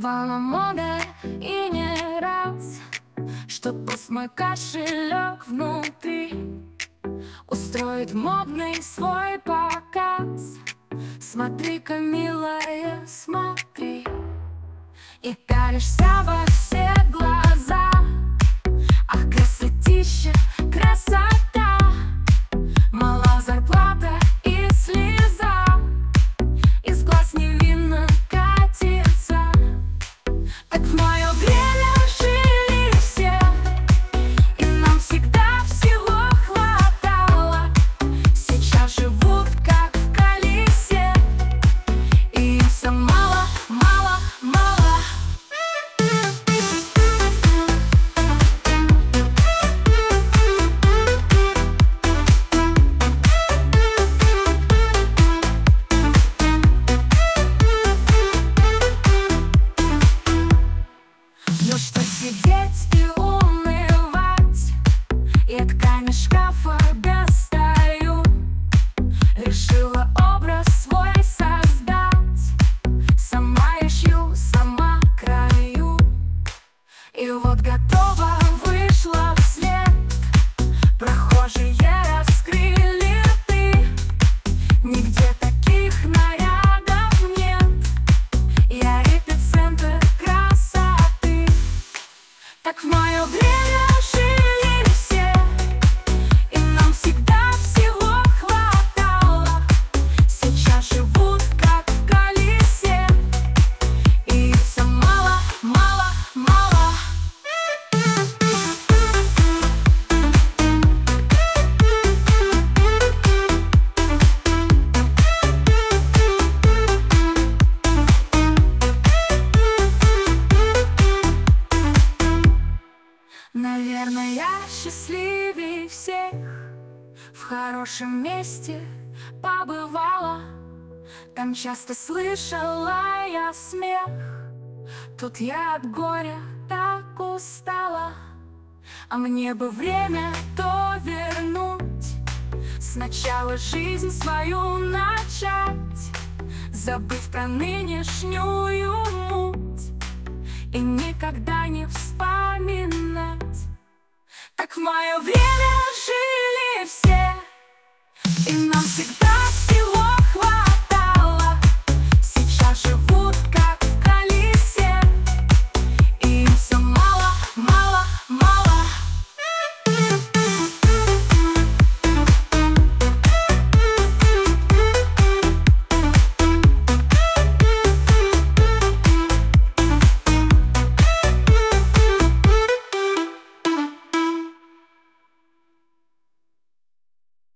Бывало много и не раз, что пусть мой кошелек внутри устроит модный свой показ. Смотри-ка, милая, смотри, и пялишься во все глаза. Ах, красотища, красота, мала зарплата и слеза из глаз невинно катится. Так в мое время жили все, и нам всегда всего хватало. Сейчас живут как в колесе, и им все мало, мало, мало. Ну что сидеть и унывать? Я ткани шкафа достаю, решила образ свой создать. Сама я шью, сама краю, и вот готова вышла в свет. Прохожие раскрыли рты, нигде таких нарядов нет. Я эпицентр красоты. Так в мое время жили все, и нам всегда всего хватало. Сейчас живут как в колесе, и их все мало, мало, мало. Наверное, я счастливее всех, в хорошем месте побывала. Там часто слышала я смех, тут я от горя так устала. А мне бы время то вернуть, сначала жизнь свою начать, забыть про нынешнюю муть и никогда не вспоминать. Так в мое время жили все, и нам всегда